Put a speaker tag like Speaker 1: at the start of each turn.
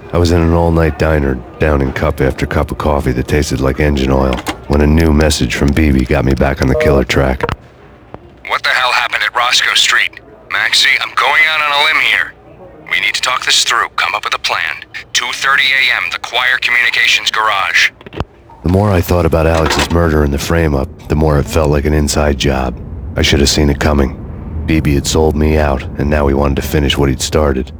Speaker 1: I was in an all-night diner, downing cup after cup of coffee that tasted like engine oil, when a new message from BB got me back on the killer track.
Speaker 2: What the hell happened at Roscoe Street? Maxie, I'm going out on a limb here. We need to talk this through, come up with a plan. 2:30 a.m., the Choir Communications Garage.
Speaker 1: The more I thought about Alex's murder and the frame-up, the more it felt like an inside job. I should have seen it coming. BB had sold me out, and now he wanted to finish what he'd started.